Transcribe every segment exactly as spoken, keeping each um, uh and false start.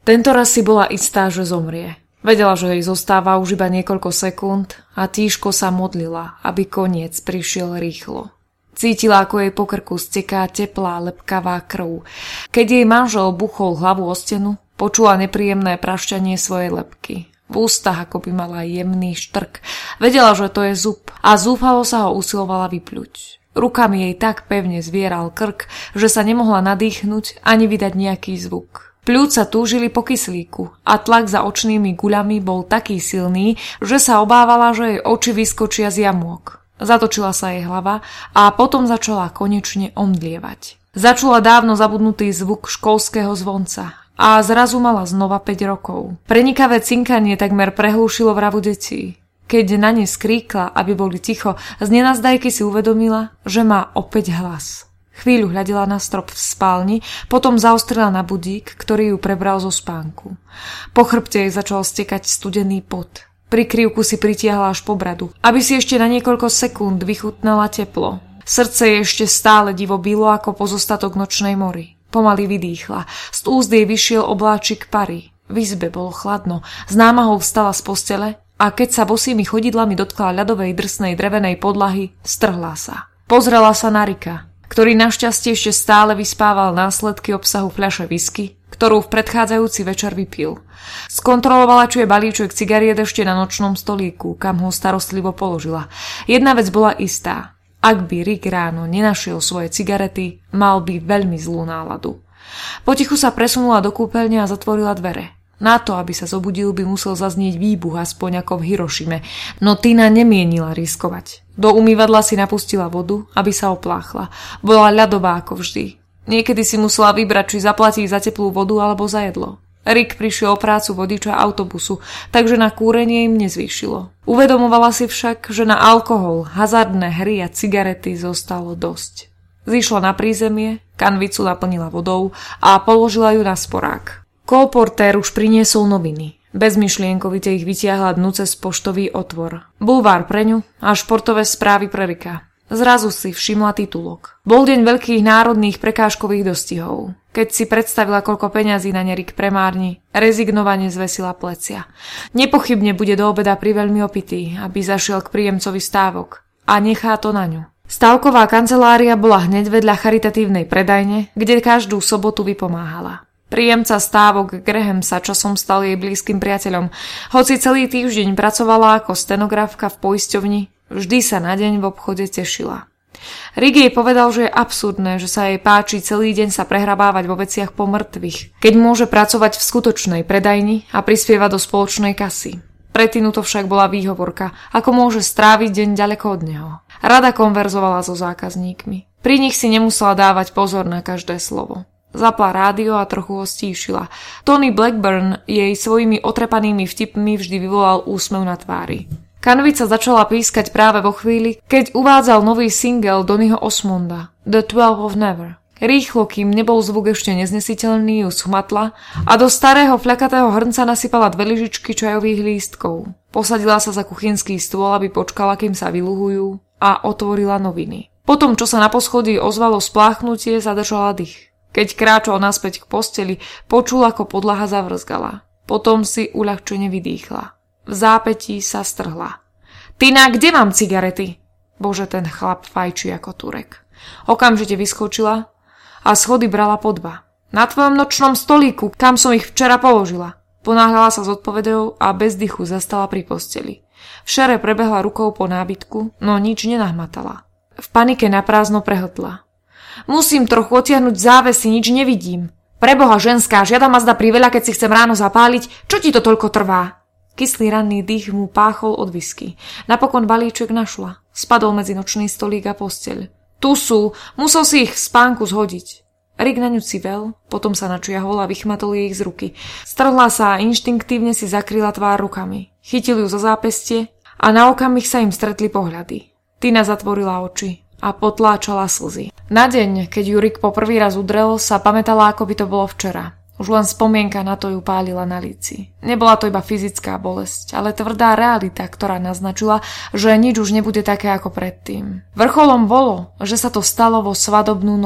Tento raz si bola istá, že zomrie. Vedela, že jej zostáva už iba niekoľko sekúnd a tížko sa modlila, aby koniec prišiel rýchlo. Cítila, ako jej po krku steká teplá, lepkavá krv. Keď jej manžel buchol hlavu o stenu, počula nepríjemné prašťanie svojej lebky. V ústach ako by mala jemný štrk. Vedela, že to je zub a zúfalo sa ho usilovala vypľuť. Rukami jej tak pevne zvieral krk, že sa nemohla nadýchnuť ani vydať nejaký zvuk. Pľúca túžili po kyslíku a tlak za očnými guľami bol taký silný, že sa obávala, že jej oči vyskočia z jamôk. Zatočila sa jej hlava a potom začala konečne omdlievať. Začula dávno zabudnutý zvuk školského zvonca a zrazu mala znova päť rokov. Prenikavé cinkanie takmer prehlúšilo vravu detí. Keď na ne skríkla, aby boli ticho, z nenazdajky si uvedomila, že má opäť hlas. Chvíľu hľadela na strop v spálni, potom zaostrila na budík, ktorý ju prebral zo spánku. Po chrbte jej začal stekať studený pot. Prikryvku si pritiahla až po bradu, aby si ešte na niekoľko sekúnd vychutnala teplo. Srdce jej ešte stále divo bilo ako pozostatok nočnej mory. Pomaly vydýchla. Z úst jej vyšiel obláčik pary. V izbe bolo chladno. S námahou vstala z postele a keď sa bosými chodidlami dotkla ľadovej drsnej drevenej podlahy, strhla sa. Pozrela sa na Ricka, ktorý našťastie ešte stále vyspával následky obsahu fľaše whisky, ktorú v predchádzajúci večer vypil. Skontrolovala, či je balíček cigariet ešte na nočnom stolíku, kam ho starostlivo položila. Jedna vec bola istá. Ak by Rick ráno nenašiel svoje cigarety, mal by veľmi zlú náladu. Potichu sa presunula do kúpeľne a zatvorila dvere. Na to, aby sa zobudil, by musel zaznieť výbuch aspoň ako v Hirošime, no Tina nemienila riskovať. Do umývadla si napustila vodu, aby sa opláchla. Bola ľadová ako vždy. Niekedy si musela vybrať, či zaplatí za teplú vodu alebo za jedlo. Rick prišiel o prácu vodiča autobusu, takže na kúrenie im nezvýšilo. Uvedomovala si však, že na alkohol, hazardné hry a cigarety zostalo dosť. Zišla na prízemie, kanvicu naplnila vodou a položila ju na sporák. Kolportér už priniesol noviny. Bezmyšlienkovite ich vytiahla dnu cez poštový otvor. Bulvár pre ňu a športové správy pre Ricka. Zrazu si všimla titulok. Bol deň veľkých národných prekážkových dostihov. Keď si predstavila, koľko peňazí na ne Rick premárni, rezignovane zvesila plecia. Nepochybne bude do obeda priveľmi opitý, aby zašiel k príjemcovi stávok. A nechá to na ňu. Stávková kancelária bola hneď vedľa charitatívnej predajne, kde každú sobotu vypomáhala. Príjemca stávok Graham sa časom stal jej blízkym priateľom. Hoci celý týždeň pracovala ako stenografka v poisťovni, vždy sa na deň v obchode tešila. Rick jej povedal, že je absurdné, že sa jej páči celý deň sa prehrabávať vo veciach po mŕtvych, keď môže pracovať v skutočnej predajni a prispievať do spoločnej kasy. Pre Tinu to však bola výhovorka, ako môže stráviť deň ďaleko od neho. Rada konverzovala so zákazníkmi. Pri nich si nemusela dávať pozor na každé slovo. Zapla rádio a trochu ho stíšila. Tony Blackburn jej svojimi otrepanými vtipmi vždy vyvolal úsmev na tvári. Kanvica začala pískať práve vo chvíli, keď uvádzal nový single Donnyho Osmonda, The Twelve of Never. Rýchlo, kým nebol zvuk ešte neznesiteľný, ju schmatla a do starého fľakatého hrnca nasypala dve lyžičky čajových lístkov. Posadila sa za kuchynský stôl, aby počkala, kým sa vyluhujú, a otvorila noviny. Potom, čo sa na poschodí ozvalo spláchnutie, zadržala dých. Keď kráčal naspäť k posteli, počul, ako podlaha zavrzgala. Potom si uľahčene vydýchla. V zápätí sa strhla. Tina, kde mám cigarety? Bože, ten chlap fajčí ako Turek. Okamžite vyskočila a schody brala po dva. Na tvojom nočnom stolíku, kam som ich včera položila. Ponáhľala sa s odpovedou a bez dychu zastala pri posteli. V šere prebehla rukou po nábytku, no nič nenahmatala. V panike naprázdno prehltla. Musím trochu otiahnuť závesy, nič nevidím. Preboha ženská, žiada ma zda priveľa, keď si chcem ráno zapáliť. Čo ti to toľko trvá? Kyslý ranný dých mu páchol od whisky. Napokon balíček našla. Spadol medzi nočný stolík a posteľ. Tu sú, musel si ich v spánku zhodiť. Rick na ňu civel, potom sa načiahol a vychmatol jej ich z ruky. Strhla sa a inštinktívne si zakryla tvár rukami. Chytil ju za zápestie a na okamih sa im stretli pohľady. Tina zatvorila oči a potláčala slzy. Na deň, keď ju Rick po prvý raz udrel, sa pamätala, ako by to bolo včera. Už len spomienka na to ju pálila na líci. Nebola to iba fyzická bolesť, ale tvrdá realita, ktorá naznačila, že nič už nebude také ako predtým. Vrcholom bolo, že sa to stalo vo svadobnú noc.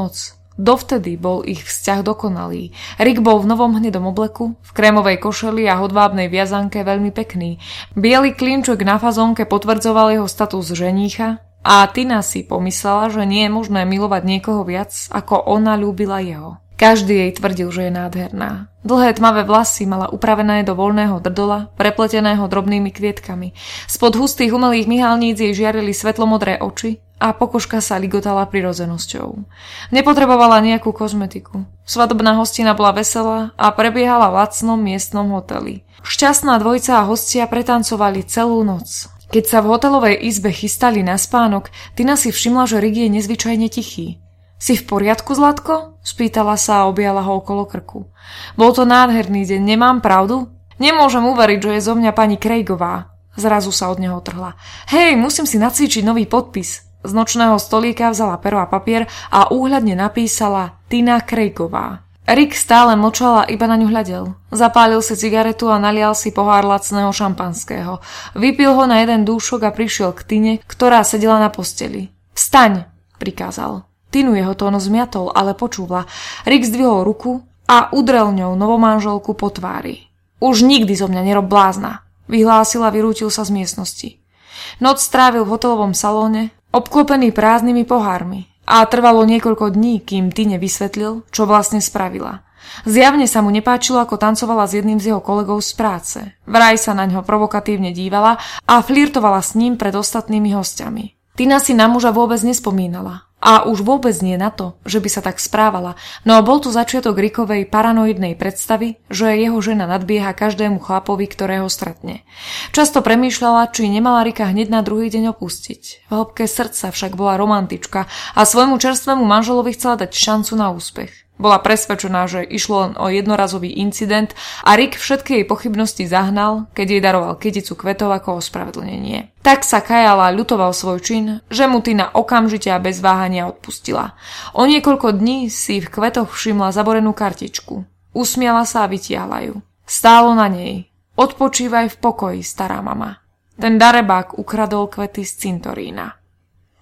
Dovtedy bol ich vzťah dokonalý. Rick bol v novom hnedom obleku, v krémovej košeli a hodvábnej viazanke veľmi pekný. Biely klinček na fazónke potvrdzoval jeho status ženícha a Tina si pomyslela, že nie je možné milovať niekoho viac, ako ona ľúbila jeho. Každý jej tvrdil, že je nádherná. Dlhé tmavé vlasy mala upravené do voľného drdola, prepleteného drobnými kvietkami. Spod hustých umelých myhalníc jej žiarili svetlomodré oči a pokožka sa ligotala prirodzenosťou. Nepotrebovala nejakú kozmetiku. Svadobná hostina bola veselá a prebiehala v lacnom miestnom hoteli. Šťastná dvojica a hostia pretancovali celú noc. Keď sa v hotelovej izbe chystali na spánok, Tina si všimla, že Rick je nezvyčajne tichý. Si v poriadku, Zlatko? Spýtala sa a objala ho okolo krku. Bol to nádherný deň, nemám pravdu? Nemôžem uveriť, že je zo mňa pani Craigová. Zrazu sa od neho trhla. Hej, musím si nacvičiť nový podpis. Z nočného stolíka vzala pero a papier a úhľadne napísala Tina Craigová. Rick stále mlčal a iba na ňu hľadel. Zapálil si cigaretu a nalial si pohár lacného šampanského. Vypil ho na jeden dúšok a prišiel k Tine, ktorá sedela na posteli. Vstaň, prikázal. Tinu jeho tón zmiatol, ale počúvla. Rick zdvihol ruku a udrel ňou novomanželku po tvári. Už nikdy zo mňa nerob blázna, vyhlásil a vyrútil sa z miestnosti. Noc strávil v hotelovom salóne, obklopený prázdnymi pohármi, a trvalo niekoľko dní, kým Tine vysvetlil, čo vlastne spravila. Zjavne sa mu nepáčilo, ako tancovala s jedným z jeho kolegov z práce. Vraj sa na ňo provokatívne dívala a flirtovala s ním pred ostatnými hostiami. Tina si na muža vôbec nespomínala. A už vôbec nie na to, že by sa tak správala, no bol tu začiatok Rickovej paranoidnej predstavy, že jeho žena nadbieha každému chlapovi, ktorého stretne. Často premýšľala, či nemala Ricka hneď na druhý deň opustiť. V hĺbke srdca však bola romantička a svojmu čerstvému manželovi chcela dať šancu na úspech. Bola presvedčená, že išlo len o jednorazový incident a Rick všetky jej pochybnosti zahnal, keď jej daroval kyticu kvetov ako ospravedlnenie. Tak sa kajal a ľutoval svoj čin, že mu Tina okamžite a bez váhania odpustila. O niekoľko dní si v kvetoch všimla zaborenú kartičku. Usmiala sa a vytiahla ju. Stálo na nej: Odpočívaj v pokoji, stará mama. Ten darebák ukradol kvety z cintorína.